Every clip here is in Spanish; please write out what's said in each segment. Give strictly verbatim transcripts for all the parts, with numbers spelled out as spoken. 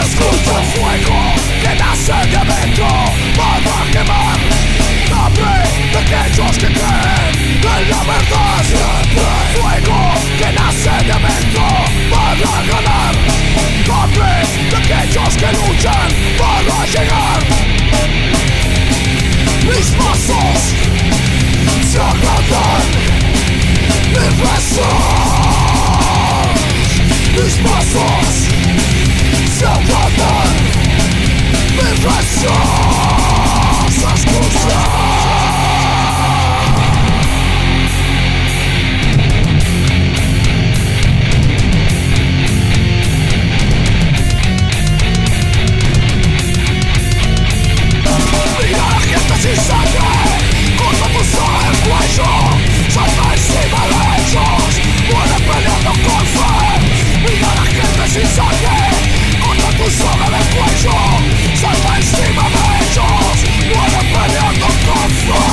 Escucha el fuego que nace de adentro para quemar hambre de aquellos que creen en la verdad. Fuego que nace de adentro para ganar hambre de aquellos que luchan para llegar. Mis pasos se agradan, mis besos, mis pasos se agradan, mis besos, escucha. Sin sangre, corta tu sangre el cuello, salta encima de ellos, muere peleando con fe. Mira a la gente sin sangre, corta tu sangre el cuello, salta encima de ellos, muere peleando con fe.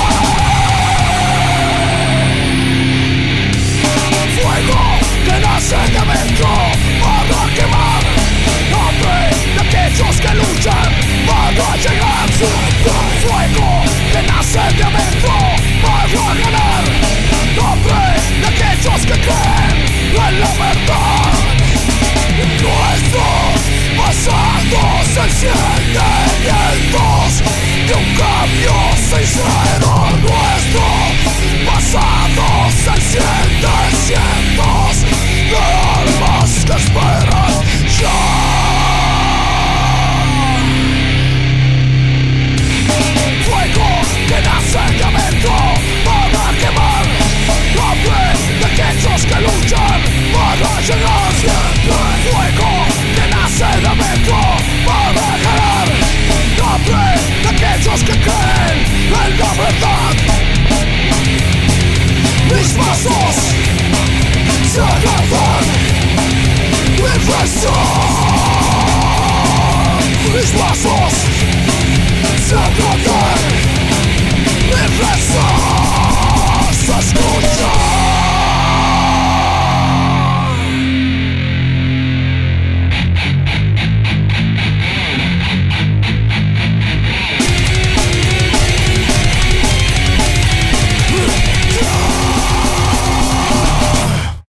Fuego que nace de adentro para quemar hambre de aquellos que luchan para llegar. Fuego que nace de adentro para ganar hambre de aquellos que creen en la verdad. Nuestros pasados se encienden vientos de un cambio sincero. Nuestro pasado se encienden cientos de almas que esperan ya. Que nace de adentro para quemar hambre de aquellos que luchan para llegar. Fuego que nace de adentro para ganar hambre de aquellos que creen en la verdad. Mis pasos se agradan, mis besos, mis pasos